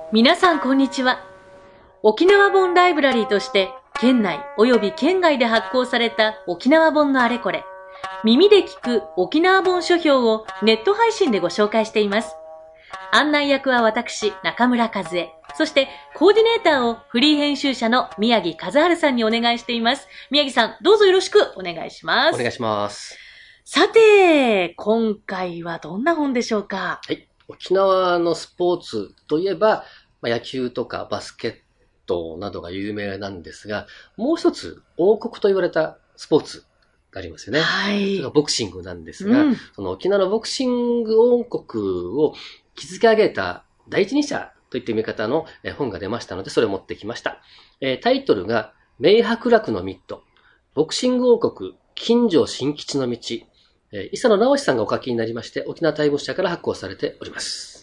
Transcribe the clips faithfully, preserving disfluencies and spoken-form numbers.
皆さんこんにちは。沖縄本ライブラリーとして県内及び県外で発行された沖縄本のあれこれ、耳で聞く沖縄本書評をネット配信でご紹介しています。案内役は私、中村和恵。そしてコーディネーターをフリー編集者の宮城和春さんにお願いしています。宮城さん、どうぞよろしくお願いします。 お願いします。 さて、今回はどんな本でしょうか？ はい。沖縄のスポーツといえば、まあ、野球とかバスケットなどが有名なんですが、もう一つ王国と言われたスポーツがありますよね。 はい。 それがボクシングなんですが、 うん、 その沖縄のボクシング王国を築き上げた第一人者といった見方の本が出ましたので、それを持ってきました。タイトルが、明白楽のミット、ボクシング王国、金城新吉の道、伊佐野直さんがお書きになりまして、沖縄タイムズ社から発行されております。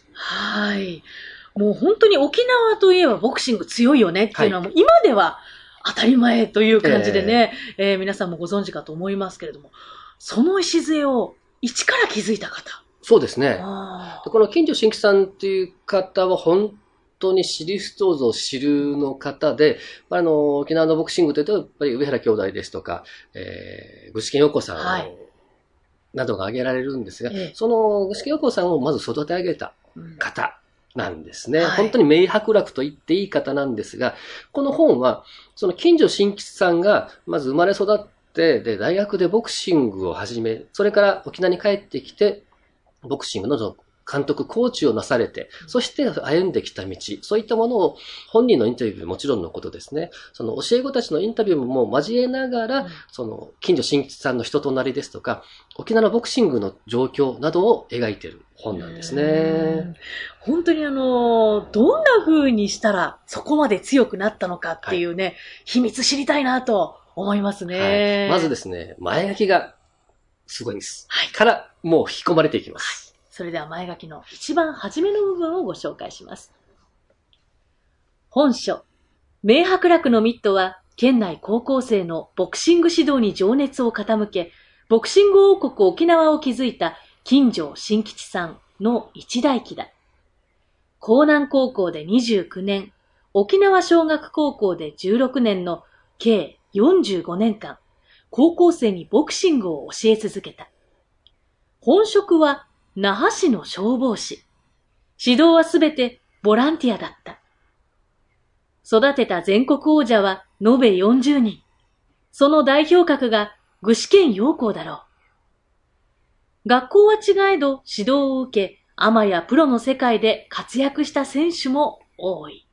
はい。もう本当に沖縄といえばボクシング強いよねっていうのは、もう今では当たり前という感じでね、えーえー、皆さんもご存知かと思いますけれども、その礎を一から築いた方。 そうですね。この金城新吉さんという方は本当に知る人ぞ知るの方で、あの、沖縄のボクシングというと、やっぱり上原兄弟ですとか、えー、具志堅用子さん、はい、などが挙げられるんですが、ええ、その具志堅用子さんをまず育て上げた方なんですね。うん、はい、本当に明白楽と言っていい方なんですが、この本は、その金城新吉さんがまず生まれ育って、で、大学でボクシングを始め、それから沖縄に帰ってきて、ボクシングの監督、コーチをなされて、そして歩んできた道、そういったものを本人のインタビューもちろんのことですね。その教え子たちのインタビューも交えながら、うん、その金城新吉さんの人となりですとか、沖縄のボクシングの状況などを描いている本なんですね。 本当にあの、どんな風にしたらそこまで強くなったのかっていうね、はい、秘密知りたいなと思いますね。 はい、まずですね、前書きがすごいんです。はい、からもう引き込まれていきます。 はい、それでは前書きの一番初めの部分をご紹介します。本書、明白楽のミットは、県内高校生のボクシング指導に情熱を傾け、ボクシング王国沖縄を築いた金城新吉さんの一代記だ。江南高校でにじゅうきゅうねん、沖縄尚学高校でじゅうろくねんの計よんじゅうごねんかん、高校生にボクシングを教え続けた。本職は那覇市の消防士。指導はすべてボランティアだった。育てた全国王者は延べよんじゅうにん。その代表格が具志堅用高だろう。学校は違えど指導を受け、アマやプロの世界で活躍した選手も多い。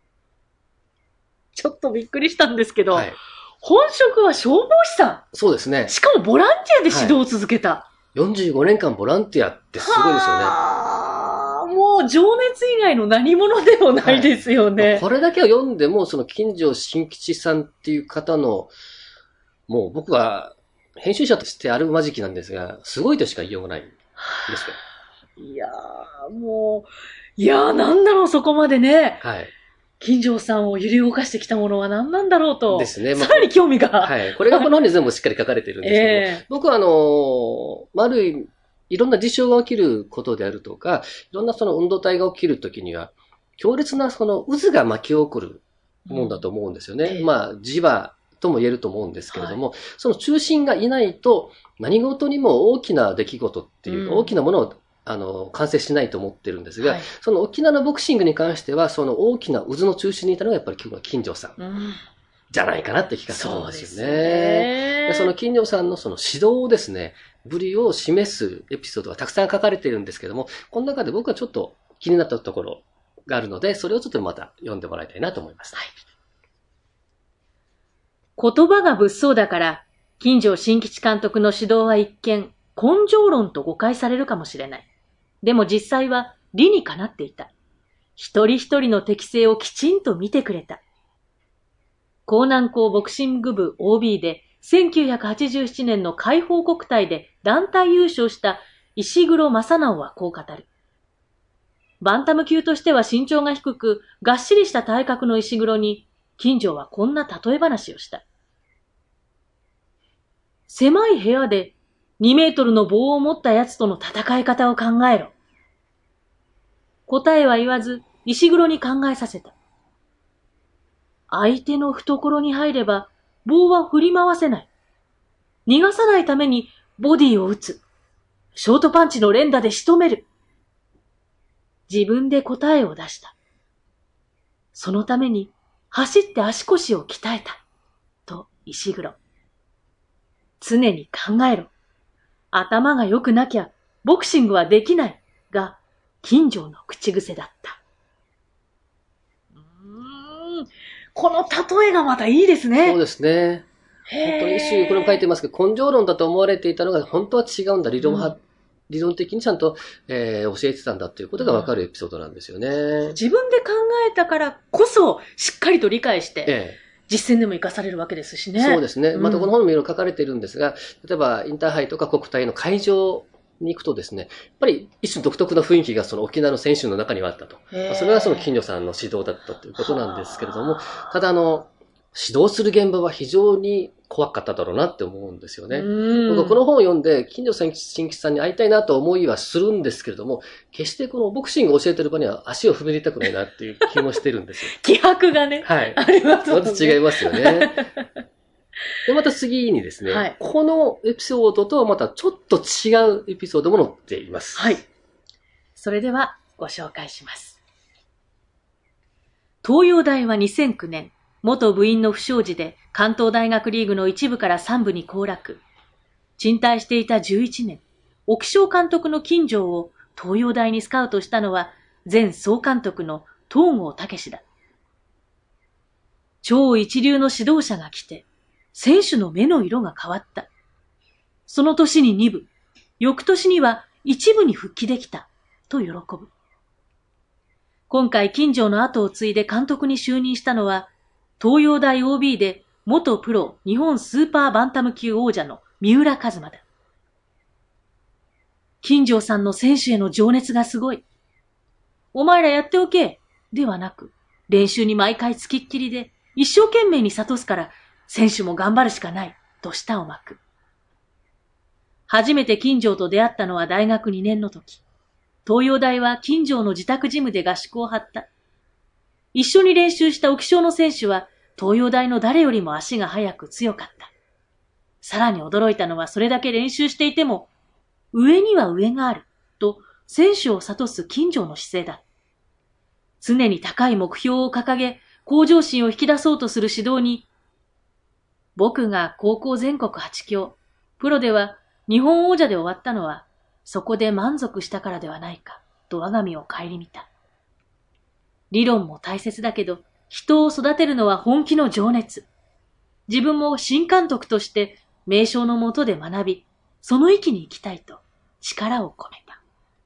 ちょっとびっくりしたんですけど、はい、本職は消防士さん。 そうですね。 しかもボランティアで指導を続けた。はい、 よんじゅうごねんかんボランティアってすごいですよね。 もう情熱以外の何者でもないですよね。 はい、これだけを読んでも、その金城新吉さんっていう方の、もう僕は編集者としてあるまじきなんですが、すごいとしか言いようがないんですよ。 いやー、もう、いやーなんだろうそこまでね。 はい。 金城さんを揺り動かしてきたものは何なんだろうと。 ですね。 まあ、さらに興味が。 はい。これがこの本に全部しっかり書かれてるんですけども、えー、僕はあの、ある意味、いろんな事象が起きることであるとか、いろんなその運動体が起きるときには、強烈なその渦が巻き起こるもんだと思うんですよね。うんえー、まあ、磁場とも言えると思うんですけれども、はい、その中心がいないと、何事にも大きな出来事っていうか、うん、大きなものをあの、完成しないと思ってるんですが、はい、その沖縄のボクシングに関しては、その大きな渦の中心にいたのがやっぱり今日は金城さん、うん、じゃないかなって気がするんですよね。そうですね。でその金城さんのその指導をですね、ぶりを示すエピソードがたくさん書かれているんですけども、この中で僕はちょっと気になったところがあるので、それをちょっとまた読んでもらいたいなと思います。はい、 言葉が物騒だから、金城新吉監督の指導は一見、根性論と誤解されるかもしれない。でも実際は理にかなっていた。一人一人の適性をきちんと見てくれた。江南高ボクシング部 オービー でせんきゅうひゃくはちじゅうななねんの海邦国体で団体優勝した石黒正直はこう語る。バンタム級としては身長が低く、がっしりした体格の石黒に、金城はこんな例え話をした。狭い部屋でにメートルの棒を持った奴との戦い方を考えろ。答えは言わず、 石黒に考えさせた。相手の懐に入れば棒は振り回せない。逃がさないためにボディを打つ。ショートパンチの連打で仕留める。自分で答えを出した。そのために走って足腰を鍛えた。と石黒。常に考えろ。頭が良くなきゃボクシングはできないが金城の口癖だった。うーん、この例えがまたいいですね。 そうですね。本当に一種、これも書いてますけど、根性論だと思われていたのが本当は違うんだ。理論派、うん、理論的にちゃんと、えー、教えてたんだということがわかるエピソードなんですよね、うん。 自分で考えたからこそしっかりと理解して、ええ、実践でも活かされるわけですしね。 そうですね。またこの本にもいろいろ書かれているんですが、例えばインターハイとか国体の会場に行くとですね、やっぱり一種独特な雰囲気がその沖縄の選手の中にはあったと。まあ、それがその金城さんの指導だったということなんですけれども、ただあの、指導する現場は非常に怖かっただろうなって思うんですよね。僕はこの本を読んで、金城新吉さんに会いたいなと思いはするんですけれども、決してこのボクシングを教えてる場には足を踏み入れたくないなっていう気もしてるんですよ。 気迫がね。 はい。 ありますもんね。 また違いますよね。で、また次にですね、はい、このエピソードとはまたちょっと違うエピソードも載っています。 はい。それではご紹介します。東洋大はにせんきゅうねん、元部員の不祥事で関東大学リーグの一部から三部に降落。賃貸していたじゅういちねん、沖尚監督の金城を東洋大にスカウトしたのは前総監督の東郷武だ。超一流の指導者が来て、選手の目の色が変わった。その年にに部、翌年には一部に復帰できた、と喜ぶ。今回金城の後を継いで監督に就任したのは、東洋大 オービー で元プロ日本スーパーバンタム級王者の三浦一馬だ。金城さんの選手への情熱がすごい。お前らやっておけ、ではなく、練習に毎回つきっきりで一生懸命に諭すから選手も頑張るしかない、と舌を巻く。初めて金城と出会ったのは大学にねんの時。東洋大は金城の自宅ジムで合宿を張った。一緒に練習した沖尚の選手は東洋大の誰よりも足が速く強かった。さらに驚いたのはそれだけ練習していても、上には上がある、と選手を諭す金城の姿勢だ。常に高い目標を掲げ、向上心を引き出そうとする指導に、僕が高校全国はち強、プロでは日本王者で終わったのは、そこで満足したからではないか、と我が身を顧みた。理論も大切だけど、人を育てるのは本気の情熱。自分も新監督として名将の下で学び、その域に行きたいと力を込めた。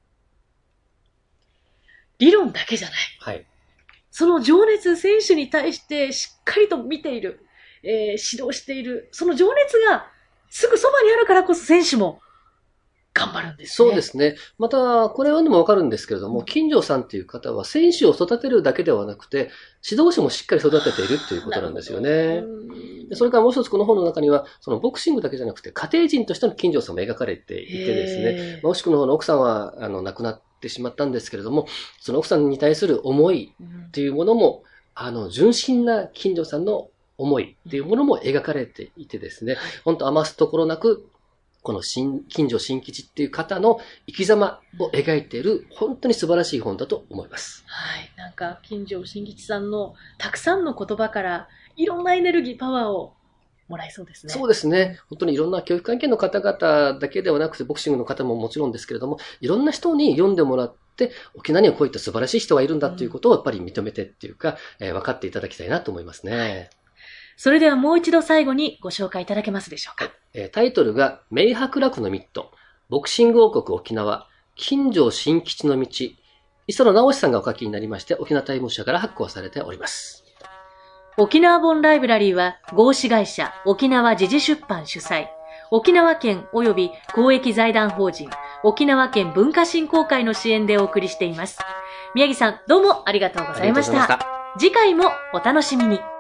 理論だけじゃない。 はい。 その情熱、選手に対してしっかりと見ている、えー、指導している、その情熱がすぐそばにあるからこそ選手も頑張るんですね。 そうですね。また、これはでもわかるんですけれども、金城さんっていう方は選手を育てるだけではなくて、指導者もしっかり育てているっていうことなんですよね。でそれからもう一つこの本の中には、そのボクシングだけじゃなくて、家庭人としての金城さんも描かれていてですね、まあ、惜しくの方の奥さんはあの亡くなってしまったんですけれども、その奥さんに対する思いっていうものも、あの、純真な金城さんの思いっていうものも描かれていてですね、本当余すところなく、この新金城新吉っていう方の生き様を描いている本当に素晴らしい本だと思います。 はい。なんか金城新吉さんのたくさんの言葉からいろんなエネルギー、パワーをもらえそうですね。 そうですね。本当にいろんな教育関係の方々だけではなくて、ボクシングの方ももちろんですけれども、いろんな人に読んでもらって、沖縄にはこういった素晴らしい人がいるんだっていうことをやっぱり認めてっていうか、えー、分かっていただきたいなと思いますね。はい。 それではもう一度最後にご紹介いただけますでしょうか。 タイトルが、明白楽のミット、ボクシング王国沖縄、金城新吉の道、磯野直志さんがお書きになりまして、沖縄タイムズ社から発行されております。 沖縄本ライブラリーは、合資会社、沖縄時事出版主催、沖縄県及び公益財団法人、沖縄県文化振興会の支援でお送りしています。宮城さん、どうもありがとうございました。ありがとうございました。次回もお楽しみに。